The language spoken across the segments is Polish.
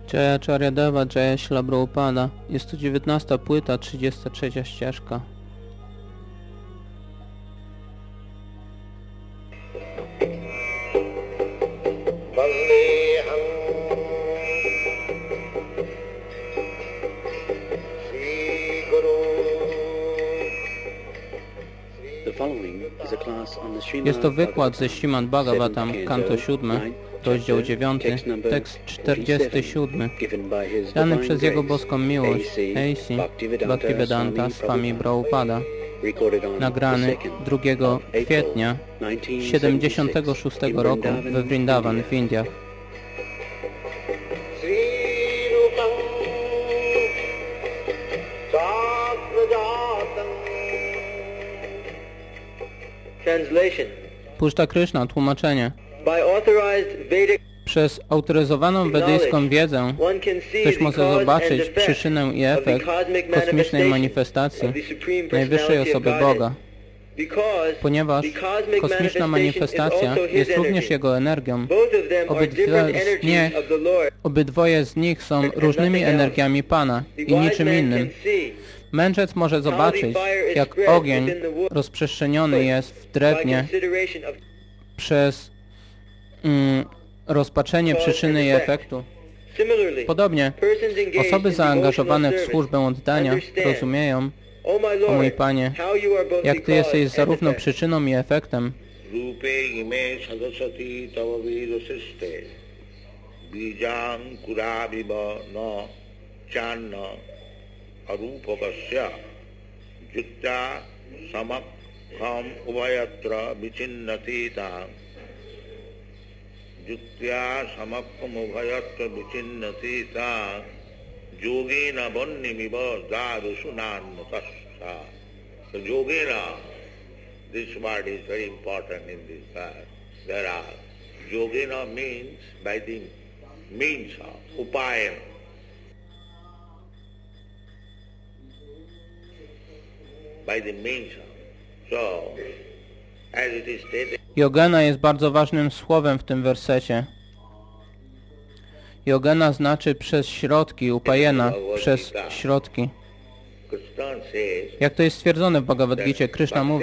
Jaya Charyadeva, Jaya Śrīla Prabhupada. Jest to 19. płyta, 33. ścieżka. Jest to wykład ze Śrīmad Bhagavatam, kanto 7, rozdział 9, tekst 47, dany przez Jego boską miłość, A.C. Bhaktivedanta Swami Prabhupada, nagrany 2 kwietnia 76 roku we Vrindavan w Indiach. Puszta Krishna, tłumaczenie. Przez autoryzowaną wedyjską wiedzę ktoś może zobaczyć przyczynę i efekt kosmicznej manifestacji najwyższej osoby Boga. Ponieważ kosmiczna manifestacja jest również Jego energią, obydwoje z nich są różnymi energiami Pana i niczym innym. Mędrzec może zobaczyć, jak ogień rozprzestrzeniony jest w drewnie przez rozpatrzenie przyczyny i efektu. Podobnie, osoby zaangażowane w służbę oddania rozumieją, o mój Panie, jak Ty jesteś zarówno przyczyną i efektem, arupakasya jutta samakham ubhayatra vichinnatita jutta samakham ubhayatra vichinnatita yogena vannimiva darusunannatassa. So yogena, this word is very important in this verse. There are yogena means by the means of upaya. Yogena jest bardzo ważnym słowem w tym wersecie. Yogena znaczy przez środki, upajena przez środki. Jak to jest stwierdzone w Bhagavad Gicie, Krishna mówi: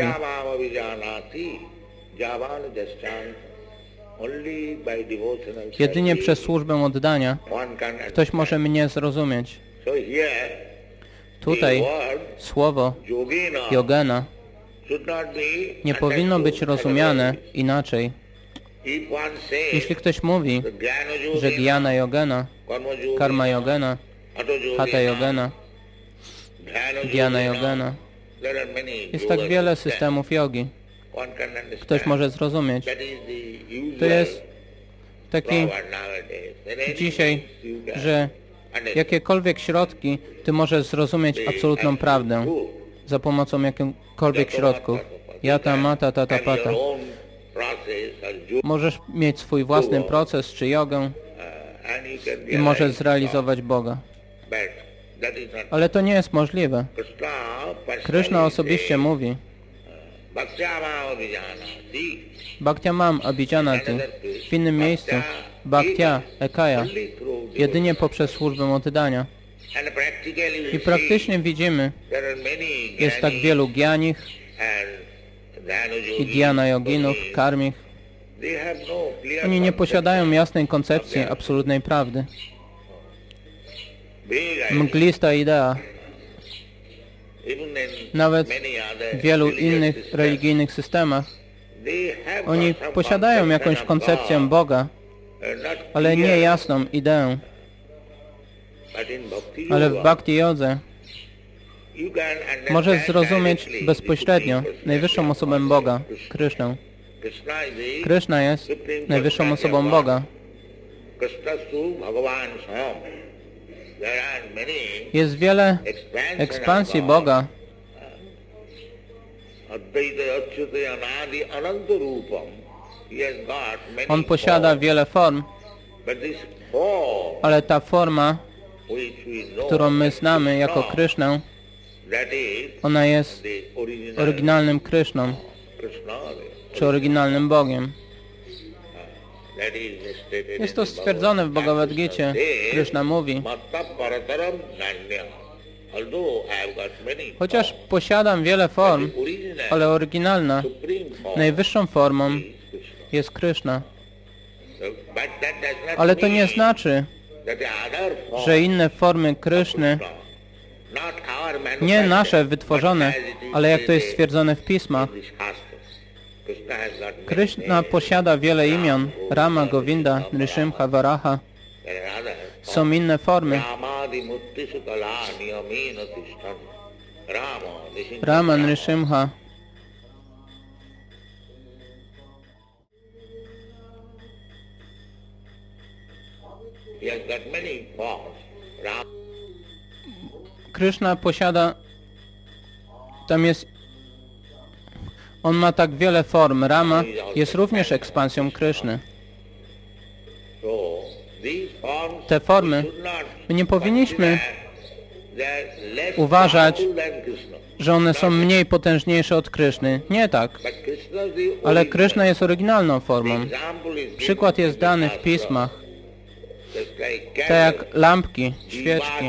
jedynie przez służbę oddania ktoś może mnie zrozumieć. Tutaj słowo yogena nie powinno być rozumiane inaczej. Jeśli ktoś mówi, że jnana yogena, karma yogena, hatha yogena, dhyana yogena, jest tak wiele systemów jogi, ktoś może zrozumieć. To jest taki dzisiaj, że jakiekolwiek środki, Ty możesz zrozumieć absolutną prawdę za pomocą jakichkolwiek środków. Yata, mata, tata, pata. Możesz mieć swój własny proces czy jogę i możesz zrealizować Boga. Ale to nie jest możliwe. Krishna osobiście mówi: Bhaktya mam abhijanati. W innym miejscu Bhaktya ekaya. Jedynie poprzez służbę oddania. I praktycznie widzimy, jest tak wielu gyanich i dhyana yoginów, karmich. Oni nie posiadają jasnej koncepcji absolutnej prawdy. Mglista idea. Nawet w wielu innych religijnych systemach oni posiadają jakąś koncepcję Boga, ale nie jasną ideę. Ale w bhakti jodze możesz zrozumieć bezpośrednio najwyższą osobę Boga, Krishnę. Krishna jest najwyższą osobą Boga. Jest wiele ekspansji Boga. On posiada wiele form, ale ta forma, którą my znamy jako Krishnę, ona jest oryginalnym Krishną, czy oryginalnym Bogiem. Jest to stwierdzone w Bhagavad Gicie. Krishna mówi: chociaż posiadam wiele form, ale oryginalna, najwyższą formą jest Krishna. Ale to nie znaczy, że inne formy Kryszny, nie nasze wytworzone, ale jak to jest stwierdzone w pismach, Krishna posiada wiele imion: Rama, Govinda, Nrsimha, Varaha. Są inne formy. Rama, Nrsimha. Krishna posiada, on ma tak wiele form. Rama jest również ekspansją Kryszny. Te formy, my nie powinniśmy uważać, że one są mniej potężniejsze od Kryszny. Nie tak. Ale Kryszna jest oryginalną formą. Przykład jest dany w pismach. Tak jak lampki, świeczki.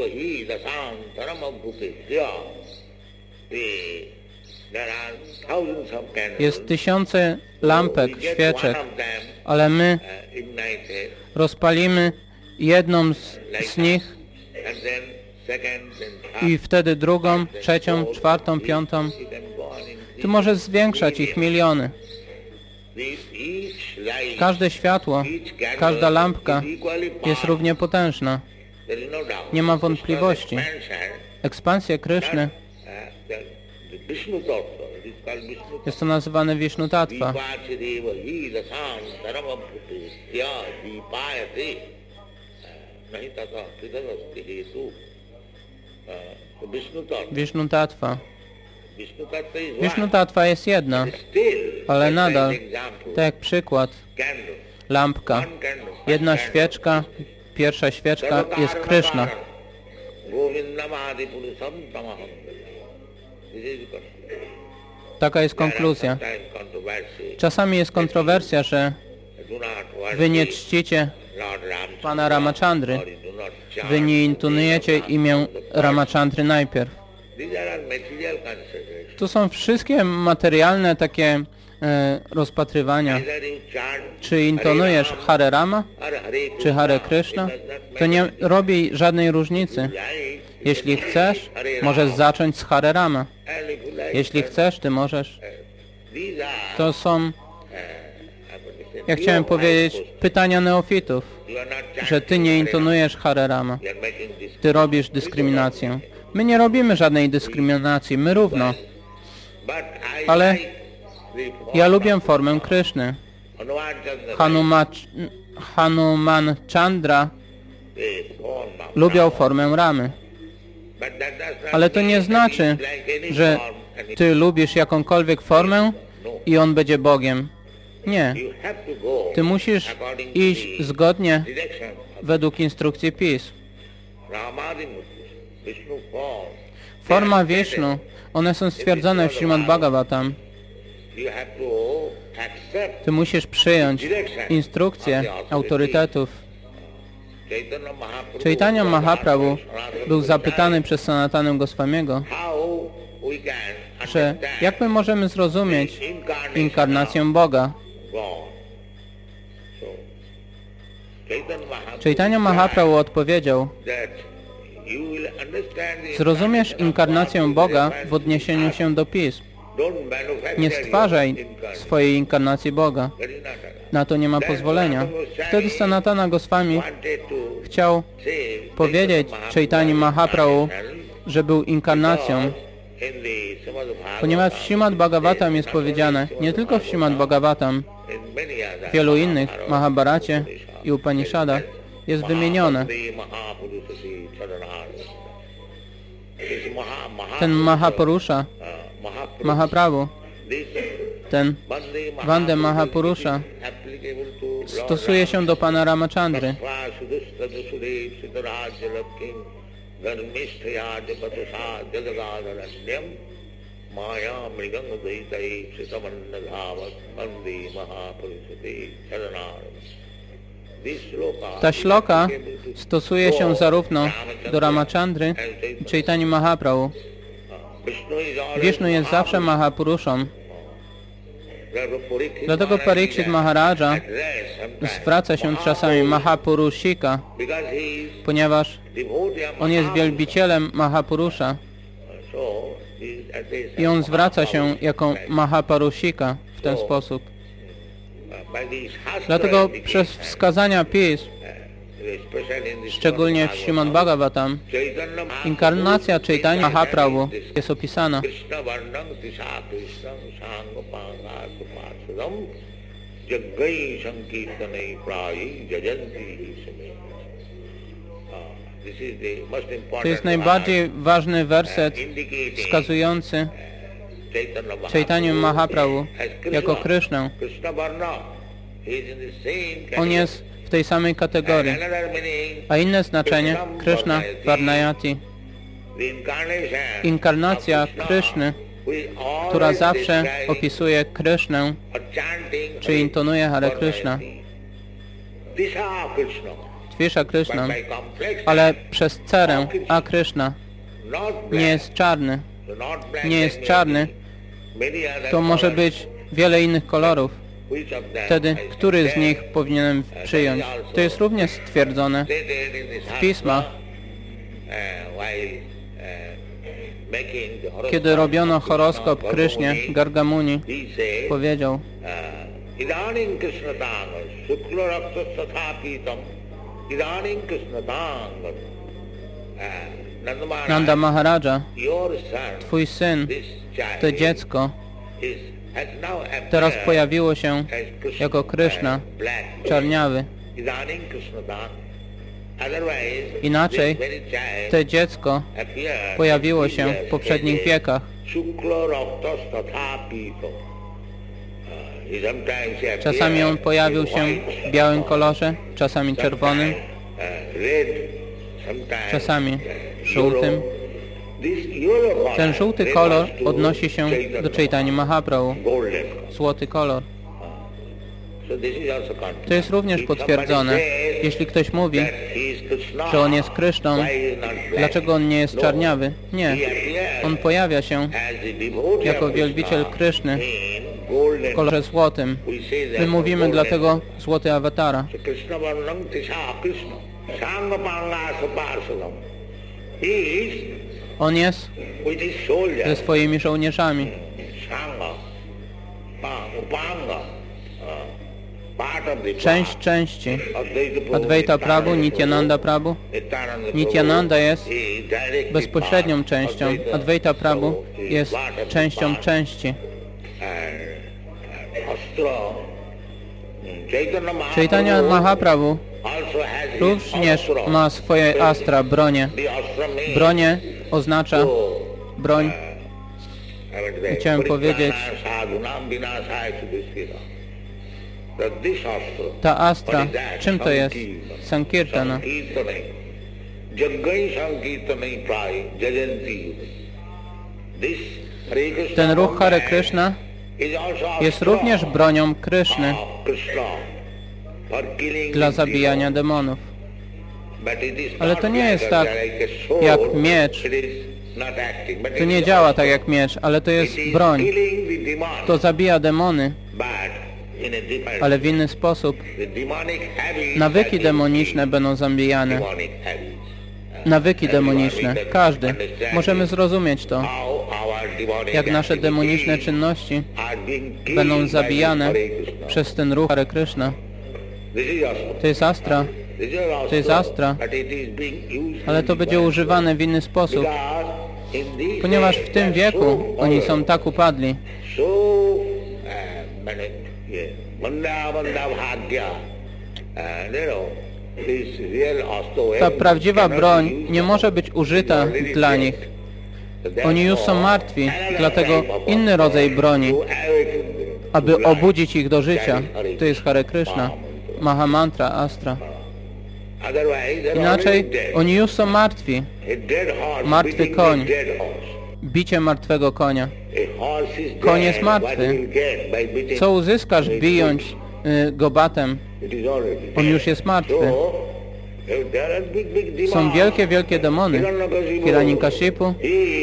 Jest tysiące lampek, świeczek, ale my rozpalimy jedną z nich i wtedy drugą, trzecią, czwartą, piątą. Ty możesz zwiększać ich miliony. Każde światło, każda lampka jest równie potężna. Nie ma wątpliwości. Ekspansja Kryszny, jest to nazywane Vishnu Tattva. Vishnu Tattva. Vishnu Tattva jest jedna, ale nadal, tak jak przykład, lampka, jedna świeczka, pierwsza świeczka jest Kryszna. Taka jest konkluzja. Czasami jest kontrowersja, że wy nie czcicie Pana Ramachandry, wy nie intonujecie imię Ramachandry najpierw. To są wszystkie materialne takie rozpatrywania. Czy intonujesz Hare Rama, czy Hare Krishna? To nie robi żadnej różnicy. Jeśli chcesz, możesz zacząć z Hare Rama. Jeśli chcesz, ty możesz. To są, ja chciałem powiedzieć, pytania neofitów, że ty nie intonujesz Hare Rama. Ty robisz dyskryminację. My nie robimy żadnej dyskryminacji, my równo. Ale ja lubię formę Kryszny. Hanuman Chandra lubiał formę Ramy. Ale to nie znaczy, że ty lubisz jakąkolwiek formę i on będzie Bogiem. Nie. Ty musisz iść zgodnie według instrukcji pism. Forma Vishnu, one są stwierdzone w Śrimad Bhagavatam. Ty musisz przyjąć instrukcje autorytetów. Chaitanya Mahaprabhu był zapytany przez Sanatanę Goswamiego, że jak my możemy zrozumieć inkarnację Boga. Chaitanya Mahaprabhu odpowiedział: zrozumiesz inkarnację Boga w odniesieniu się do pism. Nie stwarzaj swojej inkarnacji Boga. Na to nie ma pozwolenia. Wtedy Sanatana Goswami chciał powiedzieć Chaitanya Mahaprabhu, że był inkarnacją, ponieważ w Śrimad Bhagavatam jest powiedziane, nie tylko w Śrimad Bhagavatam, w wielu innych, Mahabharacie i Upanishadach jest wymienione. Ten Mahapurusha, Mahaprabhu, ten Vande Mahapurusha stosuje się do Pana Ramachandry. Maya mrigang daitai sitamanna dhavat mandi mahapurusate charanaram. Ta śloka stosuje się zarówno do Ramachandry, Chaitanya Mahaprabhu. Wisznu jest zawsze Mahapuruszą. Dlatego Parikshit Maharaja zwraca się czasami Mahapurushika, ponieważ on jest wielbicielem Mahapurusza i on zwraca się jako Mahapurushika w ten sposób. Dlatego przez wskazania pism, szczególnie w Śrimad Bhagavatam, inkarnacja Chaitanya Mahaprabhu jest opisana. To jest najbardziej ważny werset wskazujący Chaitanya Mahaprabhu jako Krishnę. On jest w tej samej kategorii. A inne znaczenie Krishna Varnayati. Inkarnacja Krishny, która zawsze opisuje Krishnę, czy intonuje Hare Krishna. Twisha Krishna, ale przez cerę A Krishna nie jest czarny. Nie jest czarny, to może być wiele innych kolorów. Wtedy, który z nich powinienem przyjąć? To jest również stwierdzone w pismach. Kiedy robiono horoskop Krysznie, Gargamuni powiedział: Nanda Maharaja, twój syn, to dziecko, teraz pojawiło się jako Kryszna, czarniawy. Inaczej, to dziecko pojawiło się w poprzednich wiekach. Czasami on pojawił się w białym kolorze, czasami czerwonym, czasami żółtym. Ten żółty kolor odnosi się do Chaitanya Mahaprabhu, złoty kolor. To jest również potwierdzone. Jeśli ktoś mówi, że on jest Kryszną, dlaczego on nie jest czarniawy? Nie. On pojawia się jako wielbiciel Kryszny w kolorze złotym. My mówimy dlatego złoty awatara. On jest ze swoimi żołnierzami. Część części Advaita Prabhu, Nityananda Prabhu. Nityananda jest bezpośrednią częścią, Advaita Prabhu jest częścią części. Chaitanya Mahaprabhu również ma swoje astra, bronie. Bronie oznacza broń. Chciałem powiedzieć, ta astra, czym to jest? Sankirtana. Ten ruch Hare Krishna jest również bronią Kryszny dla zabijania demonów. Ale to nie jest tak jak miecz. To nie działa tak jak miecz, ale to jest broń. To zabija demony, ale w inny sposób. Nawyki demoniczne będą zabijane. Nawyki demoniczne. Każdy. Możemy zrozumieć to. Jak nasze demoniczne czynności będą zabijane przez ten ruch Hare Krishna. To jest astra. To jest astra. Ale to będzie używane w inny sposób. Ponieważ w tym wieku oni są tak upadli. Ta prawdziwa broń nie może być użyta dla nich. Oni już są martwi, dlatego inny rodzaj broni, aby obudzić ich do życia, to jest Hare Krishna, Mahamantra, Astra. Inaczej oni już są martwi. Martwy koń, bicie martwego konia. Koń jest martwy. Co uzyskasz, bijąc go batem? On już jest martwy. Są wielkie, wielkie demony. Hiranyakashipu.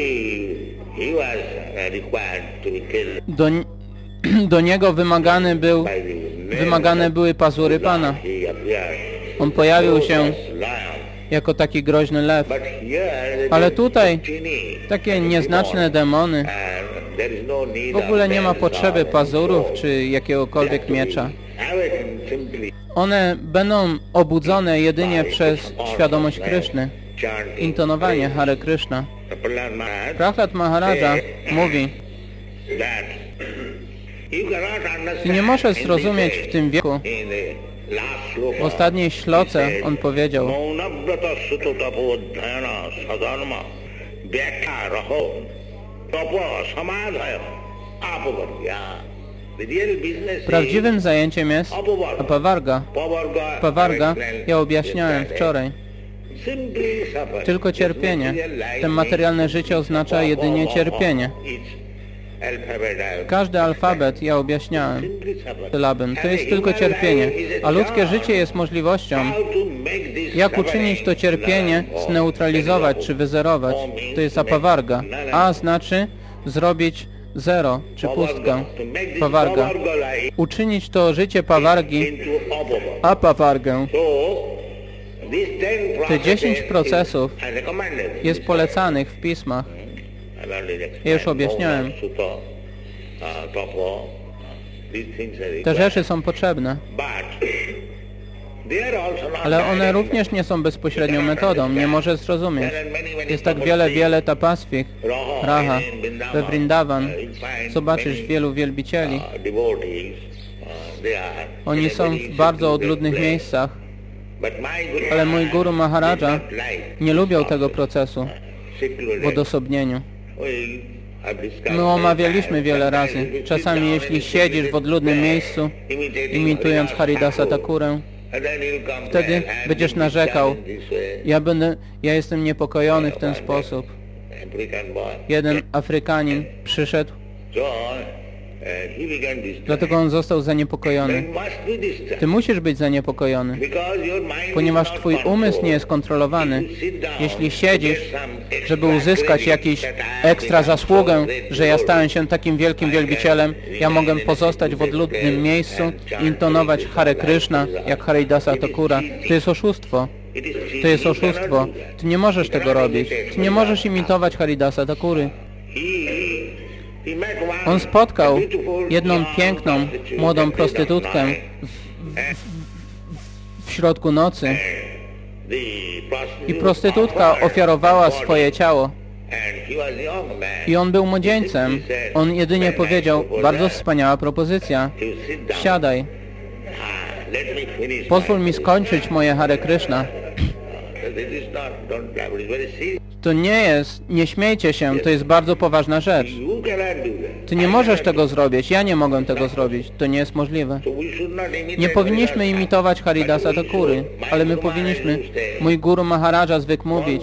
Do niego wymagane były pazury Pana. On pojawił się jako taki groźny lew. Ale tutaj takie nieznaczne demony. W ogóle nie ma potrzeby pazurów czy jakiegokolwiek miecza. One będą obudzone jedynie przez świadomość Kryszny. Intonowanie Hare Krishna. Prahlad Maharaja mówi: Ty nie możesz zrozumieć w tym wieku. W ostatniej śloce on powiedział: Prawdziwym zajęciem jest apavarga. Apavarga, ja objaśniałem wczoraj. Tylko cierpienie. Ten materialne życie oznacza jedynie cierpienie. Każdy alfabet, ja objaśniałem, sylabem, to jest tylko cierpienie. A ludzkie życie jest możliwością, jak uczynić to cierpienie, zneutralizować czy wyzerować. To jest apavarga. A znaczy zrobić zero czy pustkę. Pavarga. Uczynić to życie pavargi apavargę. Te 10 procesów jest polecanych w pismach. Ja już objaśniałem. Te rzeczy są potrzebne. Ale one również nie są bezpośrednią metodą. Nie możesz zrozumieć. Jest tak wiele tapaswich, Raha, we Vrindavan. Zobaczysz wielu wielbicieli. Oni są w bardzo odludnych miejscach. Ale mój Guru Maharaja nie lubiał tego procesu w odosobnieniu. My omawialiśmy wiele razy. Czasami jeśli siedzisz w odludnym miejscu, imitując Haridasa Thakurę, wtedy będziesz narzekał: ja jestem niepokojony w ten sposób. Jeden Afrykanin przyszedł, dlatego on został zaniepokojony. Ty musisz być zaniepokojony, ponieważ twój umysł nie jest kontrolowany. Jeśli siedzisz, żeby uzyskać jakiś ekstra zasługę, że ja stałem się takim wielkim wielbicielem, ja mogę pozostać w odludnym miejscu, intonować Hare Krishna, jak Haridasa Thakura. To jest oszustwo. To jest oszustwo. Ty nie możesz tego robić. Ty nie możesz imitować Haridasa Thakury. On spotkał jedną piękną, młodą prostytutkę w środku nocy i prostytutka ofiarowała swoje ciało. I on był młodzieńcem. On jedynie powiedział: bardzo wspaniała propozycja. Siadaj. Pozwól mi skończyć moje Hare Krishna. To nie jest, nie śmiejcie się, to jest bardzo poważna rzecz. Ty nie możesz tego zrobić, ja nie mogę tego zrobić, to nie jest możliwe. Nie powinniśmy imitować Haridasa Thakury, ale my powinniśmy. Mój Guru Maharaja zwykł mówić: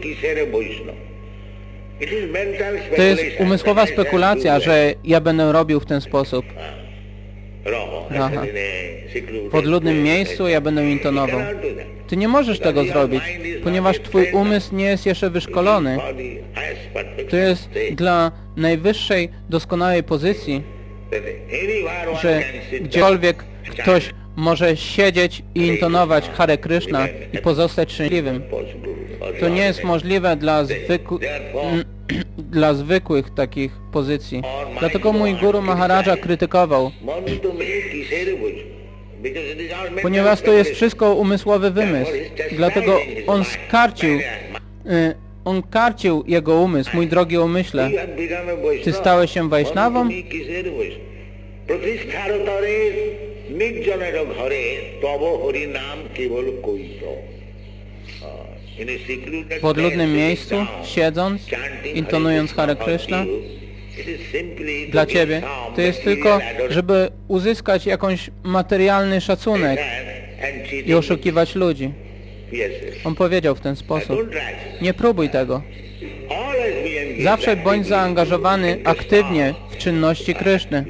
to jest umysłowa spekulacja, że ja będę robił w ten sposób. Raha. W odludnym miejscu ja będę intonował. Ty nie możesz tego zrobić, ponieważ twój umysł nie jest jeszcze wyszkolony. To jest dla najwyższej, doskonałej pozycji, że gdziekolwiek ktoś może siedzieć i intonować Hare Krishna i pozostać szczęśliwym. To nie jest możliwe dla zwykłych takich pozycji. Dlatego mój Guru Maharaja krytykował, ponieważ to jest wszystko umysłowy wymysł. Dlatego on karcił jego umysł. Mój drogi umyśle, ty stałeś się Wajsznawą? W odludnym miejscu, siedząc, intonując Hare Krishna, dla Ciebie, to jest tylko, żeby uzyskać jakąś materialny szacunek i oszukiwać ludzi. On powiedział w ten sposób: nie próbuj tego. Zawsze bądź zaangażowany aktywnie w czynności Kryszny.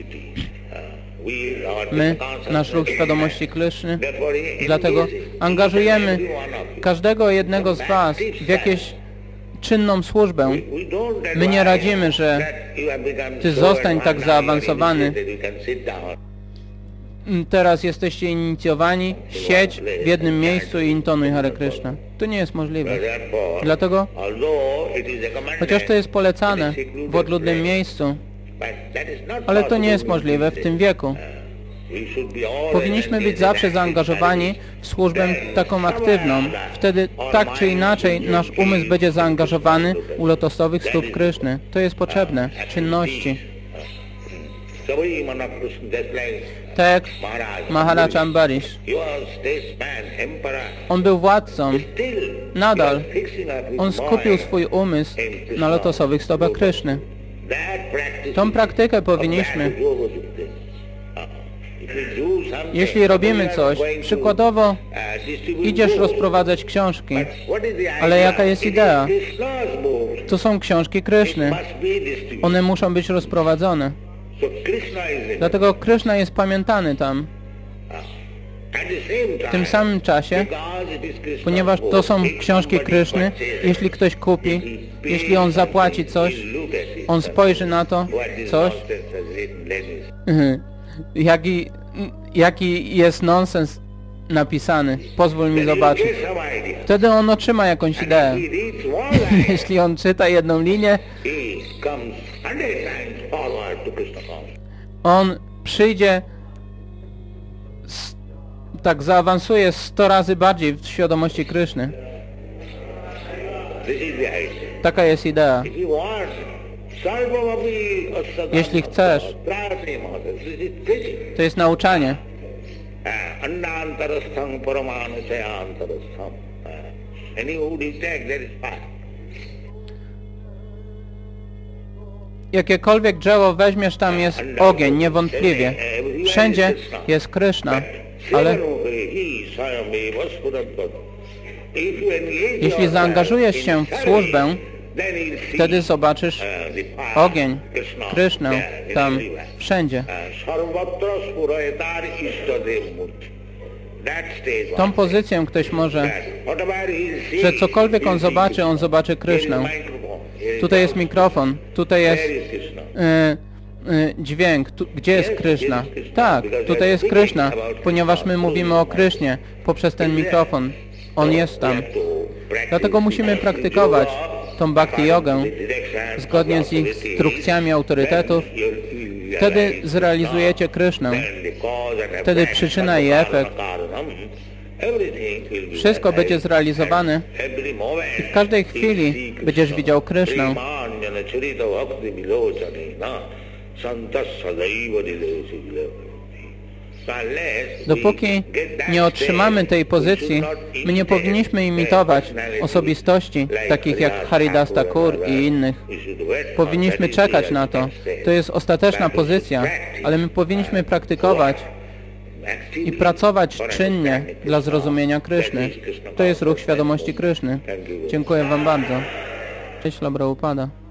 My, nasz ruch świadomości Kryszny, dlatego angażujemy każdego jednego z Was w jakąś czynną służbę. My nie radzimy, że Ty zostań tak zaawansowany. Teraz jesteście inicjowani, siedź w jednym miejscu i intonuj Hare Krishna. To nie jest możliwe. Dlatego, chociaż to jest polecane w odludnym miejscu, ale to nie jest możliwe w tym wieku. Powinniśmy być zawsze zaangażowani w służbę taką aktywną. Wtedy tak czy inaczej nasz umysł będzie zaangażowany u lotosowych stóp Kryszny. To jest potrzebne w czynności. Tak jak Maharaj Ambarish. On był władcą. Nadal on skupił swój umysł na lotosowych stopach Kryszny. Tą praktykę powinniśmy. Jeśli robimy coś, przykładowo idziesz rozprowadzać książki, ale jaka jest idea? To są książki Kryszny. One muszą być rozprowadzone. Dlatego Kryszna jest pamiętany tam. W tym samym czasie, ponieważ to są książki Kryszny, jeśli ktoś kupi, jeśli on zapłaci coś, on spojrzy na to, coś, jaki jest nonsens napisany, pozwól mi zobaczyć. Wtedy on otrzyma jakąś ideę. Jeśli on czyta jedną linię, on przyjdzie, tak zaawansuje 100 razy bardziej w świadomości Kryszny. Taka jest idea. Jeśli chcesz, to jest nauczanie. Jakiekolwiek drzewo weźmiesz, tam jest ogień, niewątpliwie. Wszędzie jest Kryszna, ale jeśli zaangażujesz się w służbę, wtedy zobaczysz ogień, Krysznę tam wszędzie. Tą pozycję ktoś może, że cokolwiek on zobaczy Krysznę. Tutaj jest mikrofon, tutaj jest dźwięk. Gdzie jest Kryszna? Tak, tutaj jest Kryszna, ponieważ my mówimy o Krysznie poprzez ten mikrofon. On jest tam. Dlatego musimy praktykować tą bhakti jogę zgodnie z instrukcjami autorytetów. Wtedy zrealizujecie Krysznę. Wtedy przyczyna i efekt. Wszystko będzie zrealizowane i w każdej chwili będziesz widział Krysznę. Dopóki nie otrzymamy tej pozycji, my nie powinniśmy imitować osobistości, takich jak Haridas Thakur i innych. Powinniśmy czekać na to. To jest ostateczna pozycja, ale my powinniśmy praktykować i pracować czynnie dla zrozumienia Kryszny. To jest ruch świadomości Kryszny. Dziękuję Wam bardzo. Cześć, Prabhupada.